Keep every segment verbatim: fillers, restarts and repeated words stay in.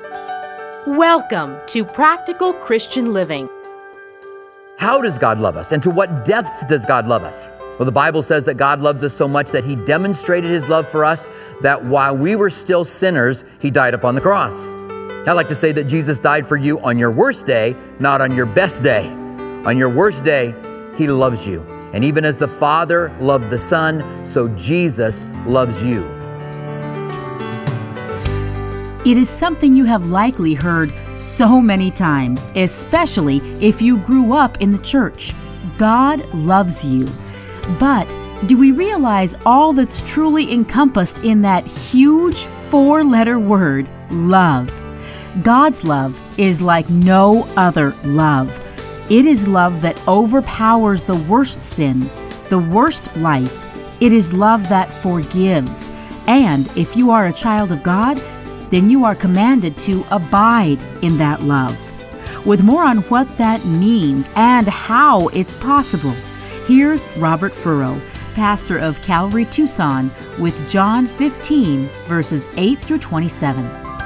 Welcome to Practical Christian Living. How does God love us, and to what depth does God love us? Well, the Bible says that God loves us so much that He demonstrated His love for us, that while we were still sinners, He died upon the cross. I like to say that Jesus died for you on your worst day, not on your best day. On your worst day, He loves you. And even as the Father loved the Son, so Jesus loves you. It is something you have likely heard so many times, especially if you grew up in the church. God loves you. But do we realize all that's truly encompassed in that huge four-letter word, love? God's love is like no other love. It is love that overpowers the worst sin, the worst life. It is love that forgives. And if you are a child of God, then you are commanded to abide in that love. With more on what that means and how it's possible, here's Robert Furrow, pastor of Calvary Tucson, with John fifteen, verses eight through twenty-seven.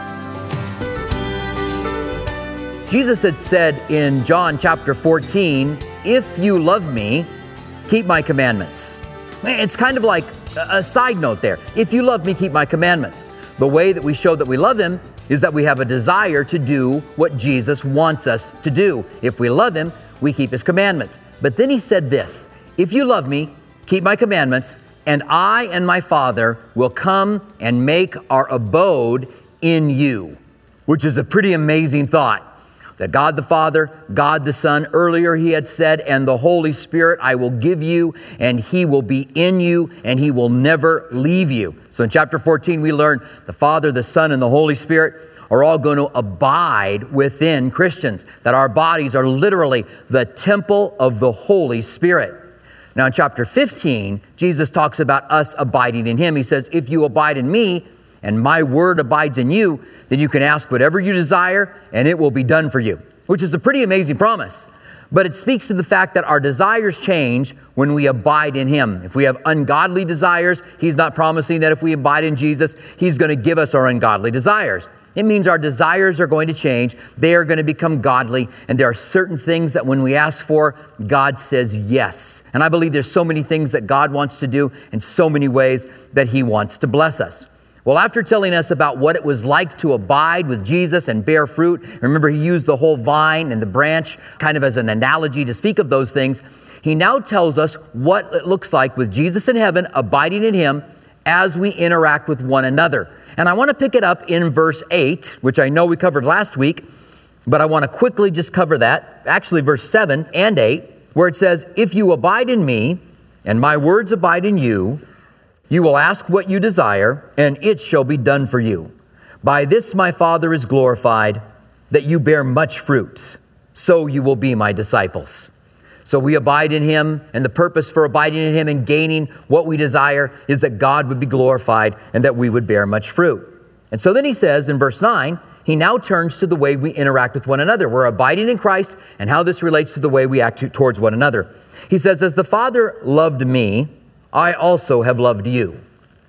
Jesus had said in John chapter fourteen, "If you love me, keep my commandments." It's kind of like a side note there. If you love me, keep my commandments. The way that we show that we love Him is that we have a desire to do what Jesus wants us to do. If we love Him, we keep His commandments. But then He said this, "If you love me, keep my commandments, and I and my Father will come and make our abode in you," which is a pretty amazing thought. That God the Father, God the Son, earlier He had said, "And the Holy Spirit I will give you, and He will be in you, and He will never leave you." So in chapter fourteen, we learn the Father, the Son, and the Holy Spirit are all going to abide within Christians. That our bodies are literally the temple of the Holy Spirit. Now in chapter fifteen, Jesus talks about us abiding in Him. He says, "If you abide in me, and my word abides in you, then you can ask whatever you desire, and it will be done for you," which is a pretty amazing promise. But it speaks to the fact that our desires change when we abide in Him. If we have ungodly desires, He's not promising that if we abide in Jesus, He's going to give us our ungodly desires. It means our desires are going to change. They are going to become godly. And there are certain things that when we ask for, God says yes. And I believe there's so many things that God wants to do in so many ways that He wants to bless us. Well, after telling us about what it was like to abide with Jesus and bear fruit, remember He used the whole vine and the branch kind of as an analogy to speak of those things. He now tells us what it looks like with Jesus in heaven, abiding in Him, as we interact with one another. And I want to pick it up in verse eight, which I know we covered last week, but I want to quickly just cover that. Actually, verse seven and eight, where it says, "If you abide in me, and my words abide in you, you will ask what you desire, and it shall be done for you. By this my Father is glorified, that you bear much fruit. So you will be my disciples." So we abide in Him, and the purpose for abiding in Him and gaining what we desire is that God would be glorified and that we would bear much fruit. And so then He says in verse nine, He now turns to the way we interact with one another. We're abiding in Christ and how this relates to the way we act towards one another. He says, "As the Father loved me, I also have loved you."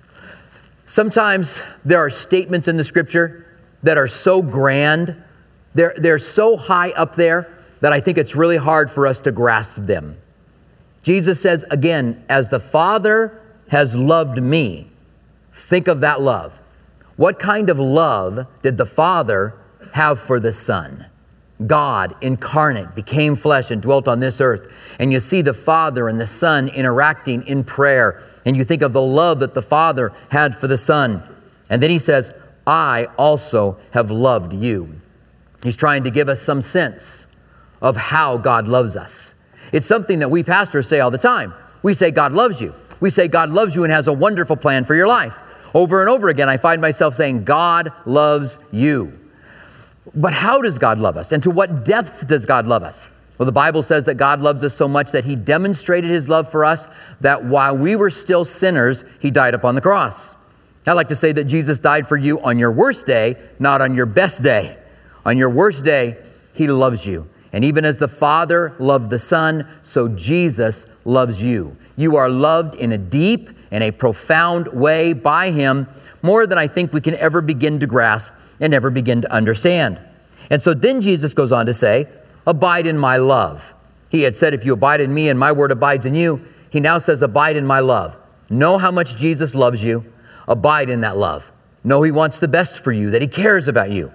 Sometimes there are statements in the Scripture that are so grand, they're, they're so high up there that I think it's really hard for us to grasp them. Jesus says again, "As the Father has loved me." Think of that love. What kind of love did the Father have for the Son? God incarnate became flesh and dwelt on this earth. And you see the Father and the Son interacting in prayer. And you think of the love that the Father had for the Son. And then He says, "I also have loved you." He's trying to give us some sense of how God loves us. It's something that we pastors say all the time. We say God loves you. We say God loves you and has a wonderful plan for your life. Over and over again, I find myself saying, God loves you. But how does God love us? And to what depth does God love us? Well, the Bible says that God loves us so much that He demonstrated His love for us, that while we were still sinners, He died upon the cross. I like to say that Jesus died for you on your worst day, not on your best day. On your worst day, He loves you. And even as the Father loved the Son, so Jesus loves you. You are loved in a deep and a profound way by Him, more than I think we can ever begin to grasp. and never begin to understand. And so then Jesus goes on to say, abide in my love. He had said, if you abide in me and my word abides in you, he now says, abide in my love. Know how much Jesus loves you. Abide in that love. Know he wants the best for you, that he cares about you,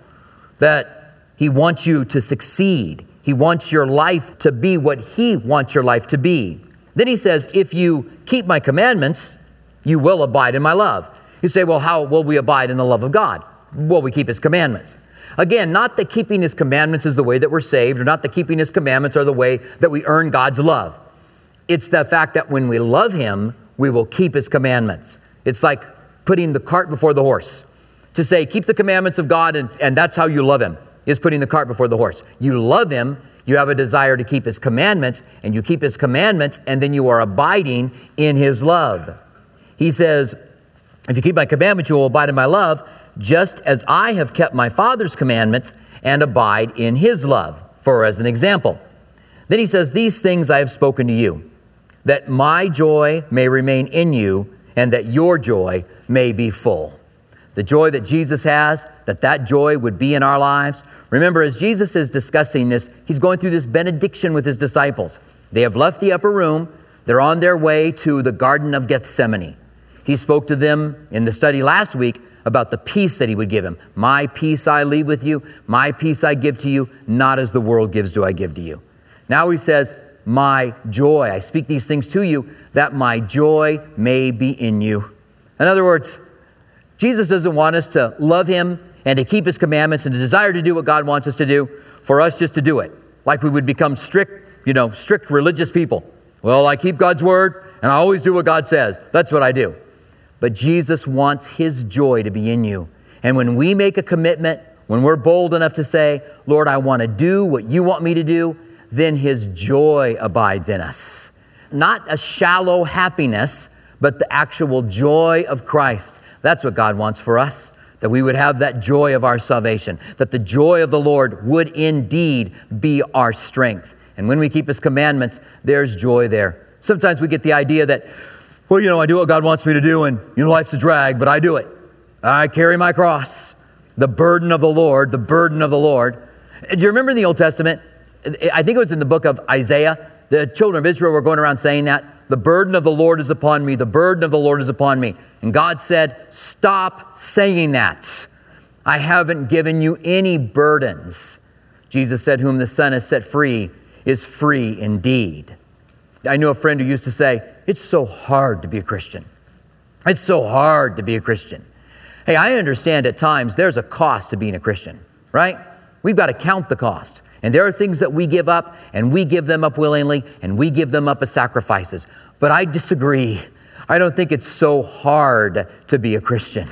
that he wants you to succeed. He wants your life to be what he wants your life to be. Then he says, if you keep my commandments, you will abide in my love. You say, well, how will we abide in the love of God? Well, we keep his commandments. Again, not that keeping his commandments is the way that we're saved, or not that keeping his commandments are the way that we earn God's love. It's the fact that when we love him, we will keep his commandments. It's like putting the cart before the horse. To say, keep the commandments of God, and, and that's how you love him, is putting the cart before the horse. You love him, you have a desire to keep his commandments, and you keep his commandments, and then you are abiding in his love. He says, if you keep my commandments, you will abide in my love, just as I have kept my Father's commandments and abide in his love. For as an example. Then he says, these things I have spoken to you, that my joy may remain in you, and that your joy may be full. The joy that Jesus has, that that joy would be in our lives. Remember, as Jesus is discussing this, he's going through this benediction with his disciples. They have left the upper room. They're on their way to the Garden of Gethsemane. He spoke to them in the study last week about the peace that he would give him. My peace I leave with you. My peace I give to you. Not as the world gives do I give to you. Now he says, my joy. I speak these things to you that my joy may be in you. In other words, Jesus doesn't want us to love him and to keep his commandments and to desire to do what God wants us to do for us just to do it. Like we would become strict, you know, strict religious people. Well, I keep God's word and I always do what God says. That's what I do. But Jesus wants his joy to be in you. And when we make a commitment, when we're bold enough to say, Lord, I want to do what you want me to do, then his joy abides in us. Not a shallow happiness, but the actual joy of Christ. That's what God wants for us, that we would have that joy of our salvation, that the joy of the Lord would indeed be our strength. And when we keep his commandments, there's joy there. Sometimes we get the idea that, well, you know, I do what God wants me to do, and, you know, life's a drag, but I do it. I carry my cross. The burden of the Lord, the burden of the Lord. Do you remember in the Old Testament? I think it was in the book of Isaiah. The children of Israel were going around saying that. The burden of the Lord is upon me. The burden of the Lord is upon me. And God said, stop saying that. I haven't given you any burdens. Jesus said, whom the Son has set free is free indeed. I knew a friend who used to say, it's so hard to be a Christian. It's so hard to be a Christian. Hey, I understand at times there's a cost to being a Christian, right? We've got to count the cost. And there are things that we give up, and we give them up willingly, and we give them up as sacrifices. But I disagree. I don't think it's so hard to be a Christian.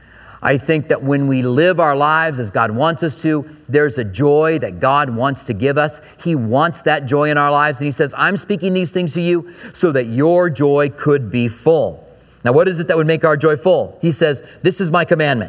I think that when we live our lives as God wants us to, there's a joy that God wants to give us. He wants that joy in our lives. And he says, I'm speaking these things to you so that your joy could be full. Now, what is it that would make our joy full? He says, this is my commandment,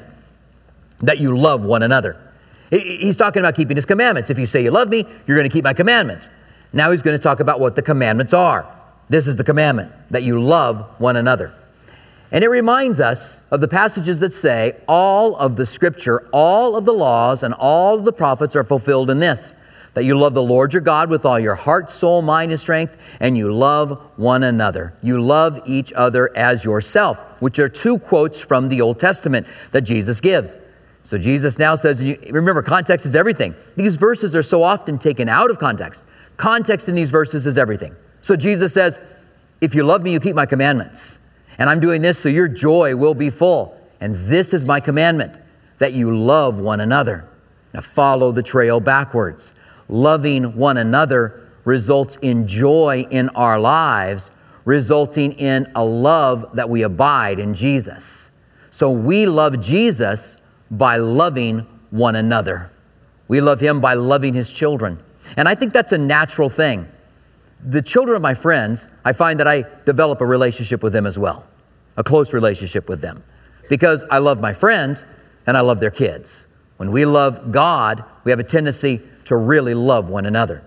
that you love one another. He's talking about keeping his commandments. If you say you love me, you're going to keep my commandments. Now he's going to talk about what the commandments are. This is the commandment, that you love one another. And it reminds us of the passages that say all of the scripture, all of the laws, and all of the prophets are fulfilled in this, that you love the Lord your God with all your heart, soul, mind, and strength, and you love one another. You love each other as yourself, which are two quotes from the Old Testament that Jesus gives. So Jesus now says, remember, context is everything. These verses are so often taken out of context. Context in these verses is everything. So Jesus says, if you love me, you keep my commandments. And I'm doing this so your joy will be full. And this is my commandment, that you love one another. Now follow the trail backwards. Loving one another results in joy in our lives, resulting in a love that we abide in Jesus. So we love Jesus by loving one another. We love him by loving his children. And I think that's a natural thing. The children of my friends, I find that I develop a relationship with them as well, a close relationship with them, because I love my friends and I love their kids. When we love God, we have a tendency to really love one another.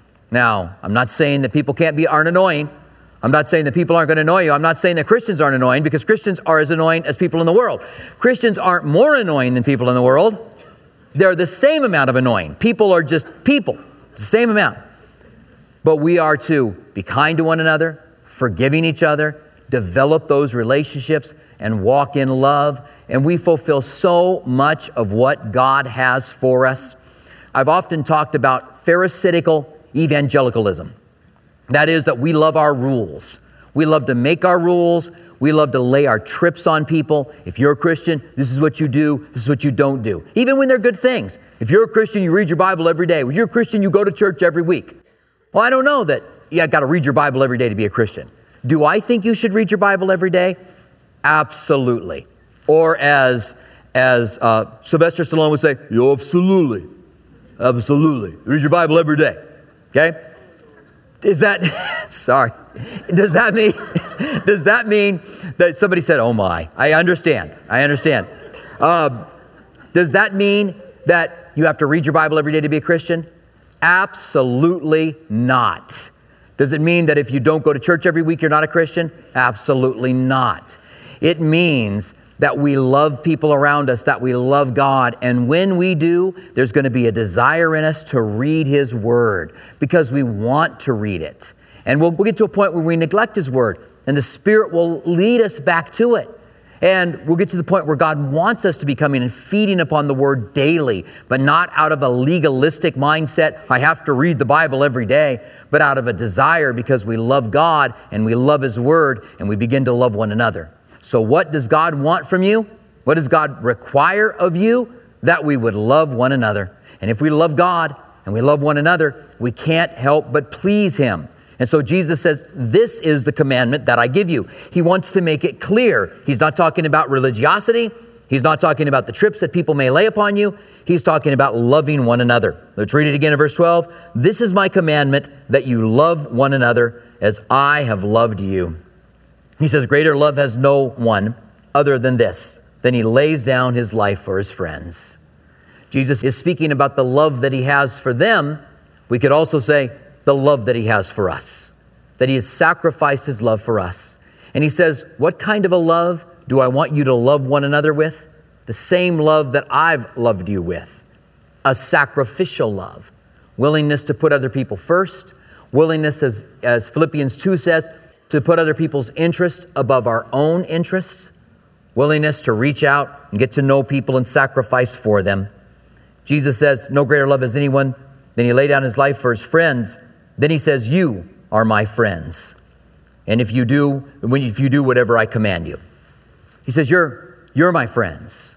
Now, I'm not saying that people can't be aren't annoying. I'm not saying that people aren't going to annoy you. I'm not saying that Christians aren't annoying, because Christians are as annoying as people in the world. Christians aren't more annoying than people in the world, They're the same amount of annoying. People are just people, the same amount. But we are to be kind to one another, forgiving each other, develop those relationships, and walk in love. And we fulfill so much of what God has for us. I've often talked about Pharisaical evangelicalism. That is that we love our rules. We love to make our rules. We love to lay our trips on people. If you're a Christian, this is what you do. This is what you don't do. Even when they're good things. If you're a Christian, you read your Bible every day. If you're a Christian, you go to church every week. Well, I don't know that you got to read your Bible every day to be a Christian. Do I think you should read your Bible every day? Absolutely. Or as as uh, Sylvester Stallone would say, "Yo, absolutely, absolutely. Read your Bible every day." Okay? Is that sorry? Does that mean does that mean that somebody said, "Oh my"? I understand. I understand. Um, does that mean that you have to read your Bible every day to be a Christian? Absolutely not. Does it mean that if you don't go to church every week, you're not a Christian? Absolutely not. It means that we love people around us, that we love God. And when we do, there's going to be a desire in us to read His Word because we want to read it. And we'll, we'll get to a point where we neglect His Word and the Spirit will lead us back to it. And we'll get to the point where God wants us to be coming and feeding upon the Word daily, but not out of a legalistic mindset, I have to read the Bible every day, but out of a desire because we love God and we love His Word and we begin to love one another. So what does God want from you? What does God require of you? That we would love one another. And if we love God and we love one another, we can't help but please Him. And so Jesus says, this is the commandment that I give you. He wants to make it clear. He's not talking about religiosity. He's not talking about the trips that people may lay upon you. He's talking about loving one another. Let's read it again in verse twelve. This is my commandment, that you love one another as I have loved you. He says, greater love has no one other than this, than He lays down His life for His friends. Jesus is speaking about the love that He has for them. We could also say the love that He has for us, that He has sacrificed His love for us. And He says, what kind of a love do I want you to love one another with? The same love that I've loved you with. A sacrificial love. Willingness to put other people first. Willingness, as, as Philippians two says, to put other people's interest above our own interests. Willingness to reach out and get to know people and sacrifice for them. Jesus says, no greater love has anyone than He laid down His life for His friends. Then He says, you are my friends. And if you do, when if you do whatever I command you. He says, you're, you're my friends.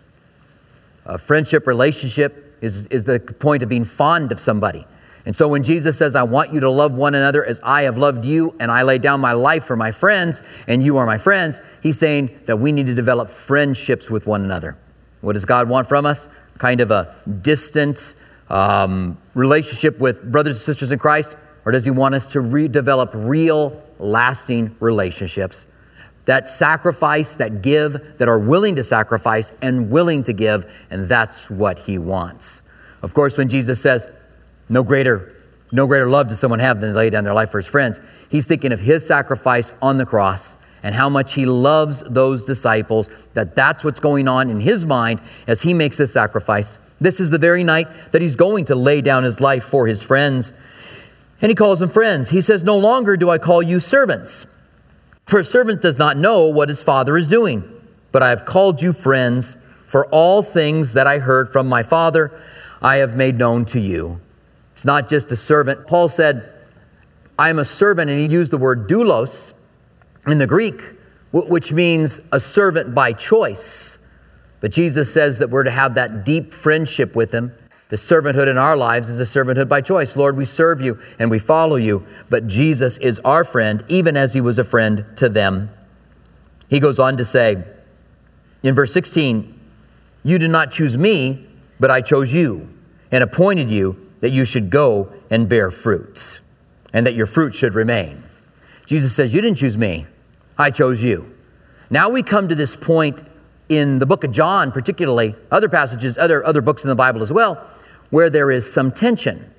A friendship relationship is, is the point of being fond of somebody. And so when Jesus says, I want you to love one another as I have loved you, and I lay down my life for my friends, and you are my friends, He's saying that we need to develop friendships with one another. What does God want from us? Kind of a distant um, relationship with brothers and sisters in Christ? Or does He want us to re- develop real, lasting relationships that sacrifice, that give, that are willing to sacrifice and willing to give? And that's what He wants. Of course, when Jesus says, no greater, no greater love does someone have than to lay down their life for His friends, He's thinking of His sacrifice on the cross and how much He loves those disciples, that that's what's going on in His mind as He makes this sacrifice. This is the very night that He's going to lay down His life for His friends. And He calls them friends. He says, no longer do I call you servants, for a servant does not know what his father is doing. But I have called you friends, for all things that I heard from my Father, I have made known to you. It's not just a servant. Paul said, I am a servant, and he used the word doulos in the Greek, which means a servant by choice. But Jesus says that we're to have that deep friendship with Him. The servanthood in our lives is a servanthood by choice. Lord, we serve you and we follow you, but Jesus is our friend, even as He was a friend to them. He goes on to say in verse sixteen, you did not choose me, but I chose you and appointed you that you should go and bear fruits and that your fruit should remain. Jesus says, you didn't choose me, I chose you. Now we come to this point in the book of John, particularly, other passages, other, other books in the Bible as well, where there is some tension.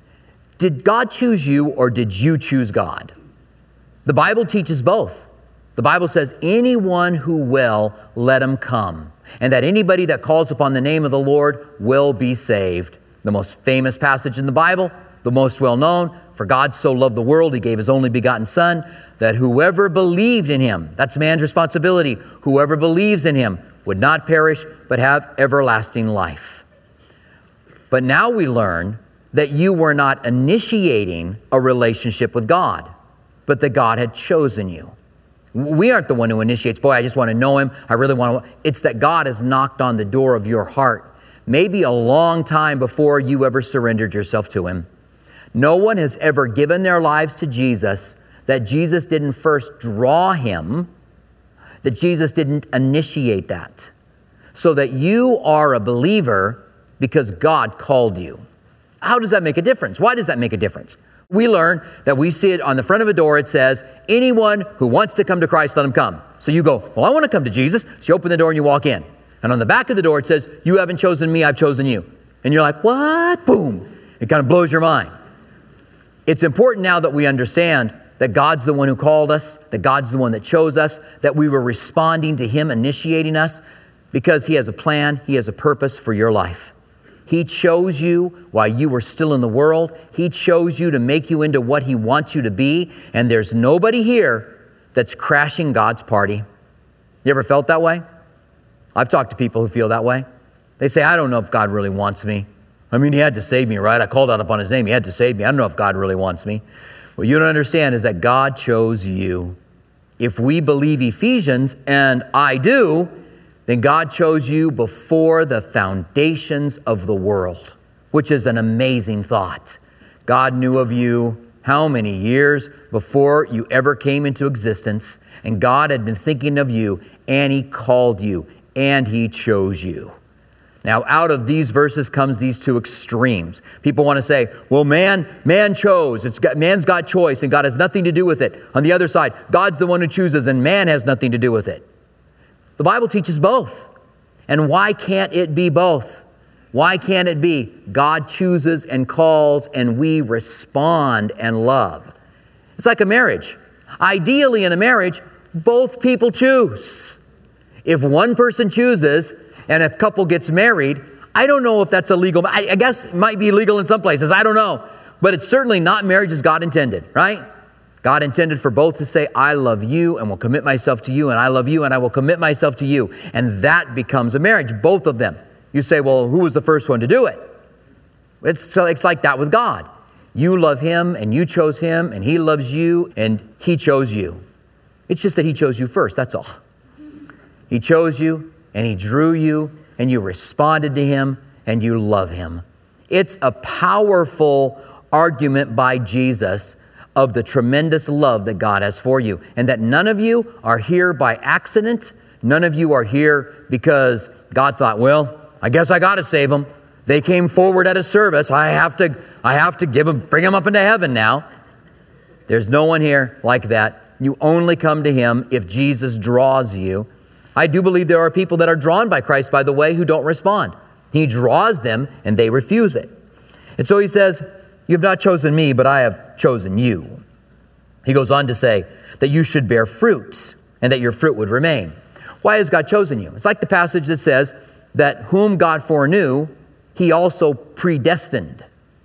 Did God choose you or did you choose God? The Bible teaches both. The Bible says, anyone who will, let him come. and that anybody that calls upon the name of the Lord will be saved. The most famous passage in the Bible, the most well-known, for God so loved the world, he gave his only begotten Son, that whoever believed in him, that's man's responsibility, whoever believes in him would not perish, but have everlasting life. But now we learn that you were not initiating a relationship with God, but that God had chosen you. We aren't the one who initiates, boy, I just want to know him. I really want to. It's that God has knocked on the door of your heart, maybe a long time before you ever surrendered yourself to him. No one has ever given their lives to Jesus that Jesus didn't first draw him, that Jesus didn't initiate that. So that you are a believer because God called you. How does that make a difference? Why does that make a difference? We learn that we see it on the front of a door. It says, anyone who wants to come to Christ, let him come. So you go, well, I want to come to Jesus. So you open the door and you walk in. And on the back of the door, it says, you haven't chosen me, I've chosen you. And you're like, what? Boom. It kind of blows your mind. It's important now that we understand that God's the one who called us, that God's the one that chose us, that we were responding to him initiating us because he has a plan, he has a purpose for your life. He chose you while you were still in the world. He chose you to make you into what he wants you to be. And there's nobody here that's crashing God's party. You ever felt that way? I've talked to people who feel that way. They say, I don't know if God really wants me. I mean, he had to save me, right? I called out upon his name. He had to save me. I don't know if God really wants me. What you don't understand is that God chose you. If we believe Ephesians, and I do, then God chose you before the foundations of the world, which is an amazing thought. God knew of you how many years before you ever came into existence, and God had been thinking of you, and he called you, and he chose you. Now, out of these verses comes these two extremes. People want to say, well, man, man chose. It's got, man's got choice, and God has nothing to do with it. On the other side, God's the one who chooses, and man has nothing to do with it. The Bible teaches both. And why can't it be both? Why can't it be God chooses and calls and we respond and love? It's like a marriage. Ideally in a marriage, both people choose. If one person chooses and a couple gets married, I don't know if that's illegal. I, I guess it might be legal in some places. I don't know. But it's certainly not marriage as God intended, right? God intended for both to say, I love you and will commit myself to you, and I love you and I will commit myself to you. And that becomes a marriage, both of them. You say, well, who was the first one to do it? It's, so it's like that with God. You love him and you chose him, and he loves you and he chose you. It's just that he chose you first, that's all. He chose you and he drew you and you responded to him and you love him. It's a powerful argument by Jesus of the tremendous love that God has for you, and that none of you are here by accident. None of you are here because God thought, well, I guess I got to save them. They came forward at a service. I have to, I have to give them, bring them up into heaven now. There's no one here like that. You only come to him if Jesus draws you. I do believe there are people that are drawn by Christ, by the way, who don't respond. He draws them and they refuse it. And so he says, you have not chosen me, but I have chosen you. He goes on to say that you should bear fruit and that your fruit would remain. Why has God chosen you? It's like the passage that says that whom God foreknew, he also predestined.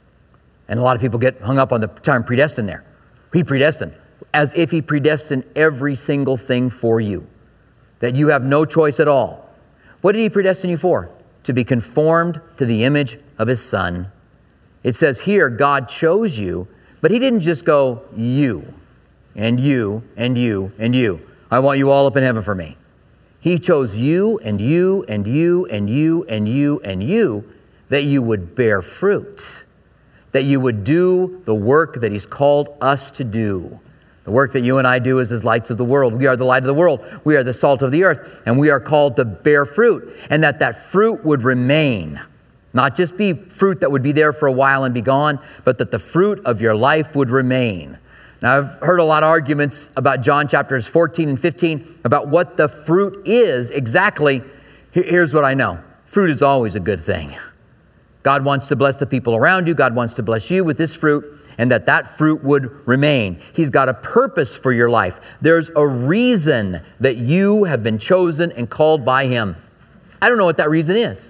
And a lot of people get hung up on the term predestined there. He predestined, as if he predestined every single thing for you, that you have no choice at all. What did he predestine you for? To be conformed to the image of his Son. It says here, God chose you, but he didn't just go, you, and you, and you, and you. I want you all up in heaven for me. He chose you, and you, and you, and you, and you, and you, that you would bear fruit, that you would do the work that he's called us to do. The work that you and I do is as lights of the world. We are the light of the world. We are the salt of the earth, and we are called to bear fruit, and that that fruit would remain. Not just be fruit that would be there for a while and be gone, but that the fruit of your life would remain. Now, I've heard a lot of arguments about John chapters fourteen and fifteen about what the fruit is exactly. Here's what I know. Fruit is always a good thing. God wants to bless the people around you. God wants to bless you with this fruit, and that that fruit would remain. He's got a purpose for your life. There's a reason that you have been chosen and called by him. I don't know what that reason is.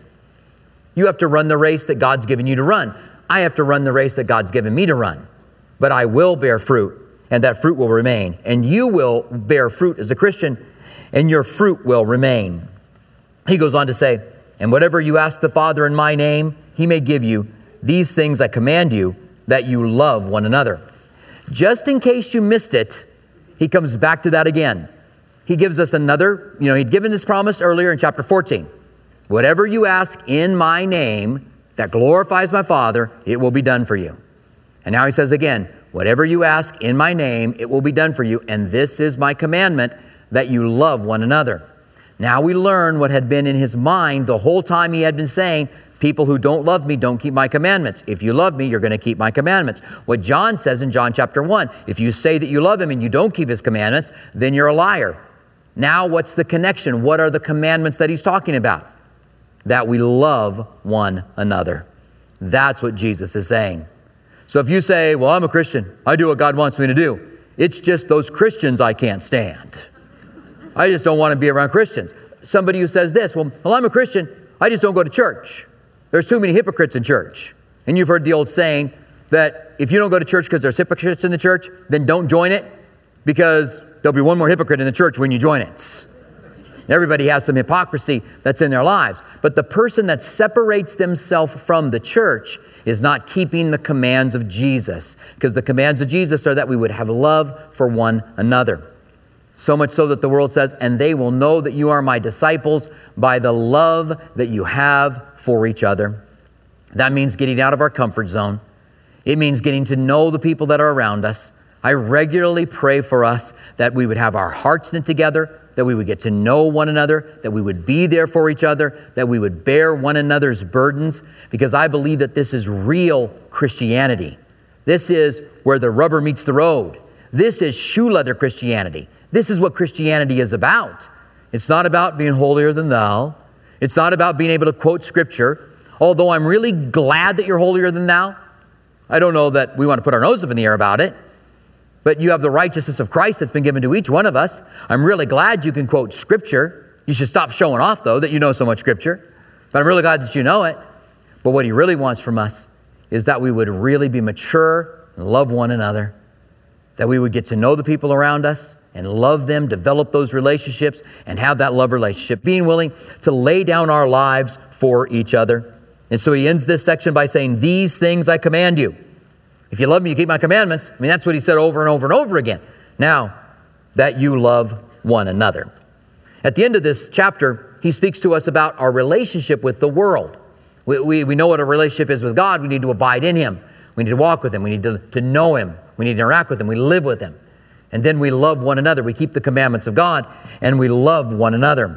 You have to run the race that God's given you to run. I have to run the race that God's given me to run. But I will bear fruit, and that fruit will remain. And you will bear fruit as a Christian, and your fruit will remain. He goes on to say, and whatever you ask the Father in my name, he may give you. These things I command you, that you love one another. Just in case you missed it, he comes back to that again. He gives us another, you know, he'd given this promise earlier in chapter fourteen. Whatever you ask in my name that glorifies my Father, it will be done for you. And now he says again, whatever you ask in my name, it will be done for you. And this is my commandment, that you love one another. Now we learn what had been in his mind the whole time he had been saying, people who don't love me don't keep my commandments. If you love me, you're going to keep my commandments. What John says in John chapter one, if you say that you love him and you don't keep his commandments, then you're a liar. Now what's the connection? What are the commandments that he's talking about? That we love one another. That's what Jesus is saying. So if you say, well, I'm a Christian, I do what God wants me to do, it's just those Christians I can't stand. I just don't want to be around Christians. Somebody who says this, well, well, I'm a Christian, I just don't go to church. There's too many hypocrites in church. And you've heard the old saying that if you don't go to church because there's hypocrites in the church, then don't join it, because there'll be one more hypocrite in the church when you join it. Everybody has some hypocrisy that's in their lives. But the person that separates themselves from the church is not keeping the commands of Jesus, because the commands of Jesus are that we would have love for one another. So much so that the world says, and they will know that you are my disciples by the love that you have for each other. That means getting out of our comfort zone. It means getting to know the people that are around us. I regularly pray for us that we would have our hearts knit together, that we would get to know one another, that we would be there for each other, that we would bear one another's burdens, because I believe that this is real Christianity. This is where the rubber meets the road. This is shoe leather Christianity. This is what Christianity is about. It's not about being holier than thou. It's not about being able to quote scripture. Although I'm really glad that you're holier than thou. I don't know that we want to put our nose up in the air about it. But you have the righteousness of Christ that's been given to each one of us. I'm really glad you can quote scripture. You should stop showing off, though, that you know so much scripture. But I'm really glad that you know it. But what he really wants from us is that we would really be mature and love one another. That we would get to know the people around us and love them, develop those relationships, and have that love relationship, being willing to lay down our lives for each other. And so he ends this section by saying, these things I command you. If you love me, you keep my commandments. I mean, that's what he said over and over and over again. Now, that you love one another. At the end of this chapter, he speaks to us about our relationship with the world. We, we, we know what a relationship is with God. We need to abide in him. We need to walk with him. We need to, to know him. We need to interact with him. We live with him. And then we love one another. We keep the commandments of God, and we love one another.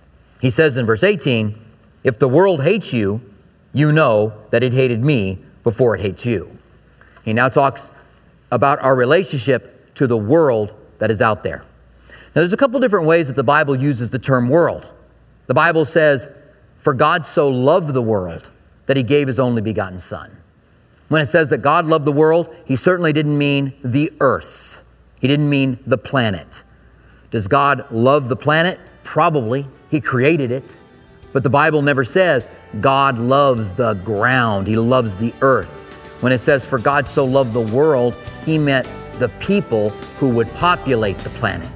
He says in verse eighteen, if the world hates you, you know that it hated me before it hates you. He now talks about our relationship to the world that is out there. Now, there's a couple different ways that the Bible uses the term world. The Bible says, for God so loved the world that he gave his only begotten Son. When it says that God loved the world, he certainly didn't mean the earth. He didn't mean the planet. Does God love the planet? Probably. He created it. But the Bible never says God loves the ground. He loves the earth. When it says, for God so loved the world, he meant the people who would populate the planet.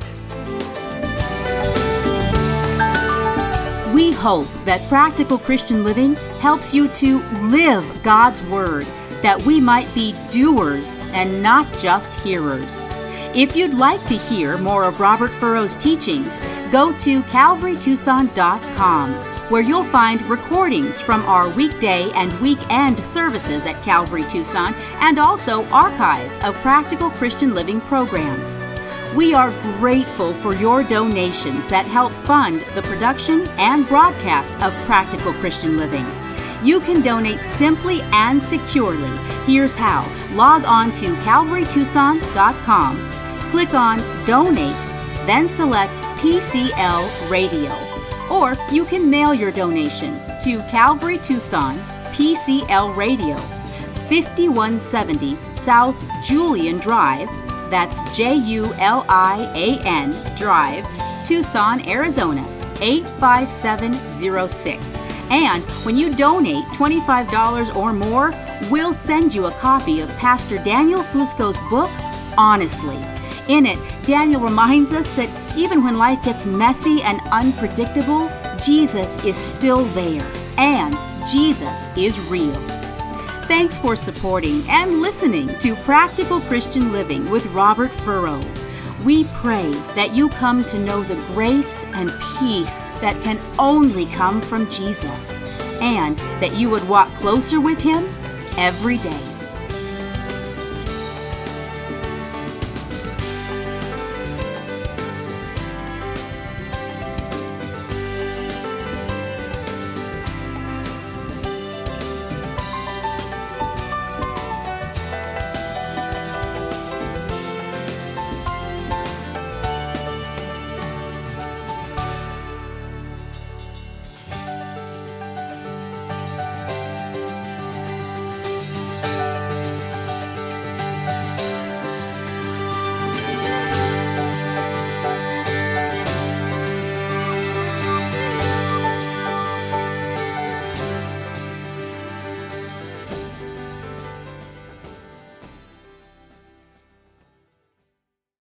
We hope that Practical Christian Living helps you to live God's Word, that we might be doers and not just hearers. If you'd like to hear more of Robert Furrow's teachings, go to calvary tucson dot com. where you'll find recordings from our weekday and weekend services at Calvary Tucson, and also archives of Practical Christian Living programs. We are grateful for your donations that help fund the production and broadcast of Practical Christian Living. You can donate simply and securely. Here's how. Log on to calvary tucson dot com, click on Donate, then select P C L Radio. Or you can mail your donation to Calvary Tucson, P C L Radio, fifty-one seventy South Julian Drive, that's J U L I A N Drive, Tucson, Arizona, eight five seven zero six. And when you donate twenty-five dollars or more, we'll send you a copy of Pastor Daniel Fusco's book, Honestly. In it, Daniel reminds us that even when life gets messy and unpredictable, Jesus is still there, and Jesus is real. Thanks for supporting and listening to Practical Christian Living with Robert Furrow. We pray that you come to know the grace and peace that can only come from Jesus, and that you would walk closer with Him every day.